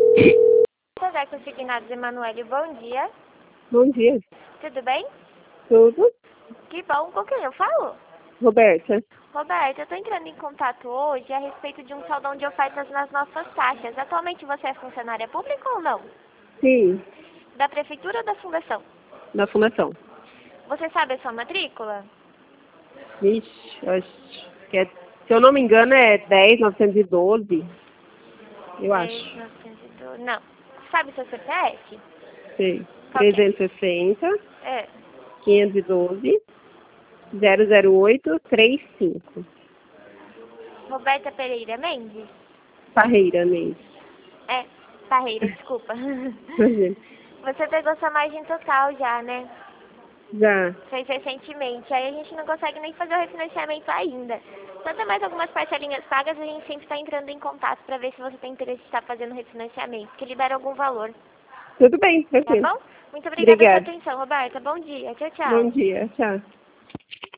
José Consignados Emanuele, bom dia. Bom dia. Tudo bem? Tudo? Que bom. Com quem eu falo? Roberta? Roberta, eu estou entrando em contato hoje a respeito de um saldão de ofertas nas nossas taxas. Atualmente você é funcionária pública ou não? Sim, Da prefeitura ou da fundação? da fundação. Você sabe a sua matrícula? Vixe, acho que se eu não me engano é 10.912, eu acho. 10.912. Não. Sabe seu CPF? Sei. Qual que é? 360, É. 512, 00835. Roberta Pereira Mendes? Parreira mesmo. É. Parreira, desculpa. Imagina. Você pegou sua margem total já, né? Já. Fez recentemente. Aí a gente não consegue nem fazer o refinanciamento ainda. Só tem mais algumas parcelinhas pagas, a gente sempre está entrando em contato para ver se você tem interesse em estar fazendo refinanciamento, que libera algum valor. Tudo bem, Tá tranquilo. bom? Muito obrigada pela sua Obrigada. atenção, Roberta. Bom dia. Tchau, Bom tchau. dia. Tchau.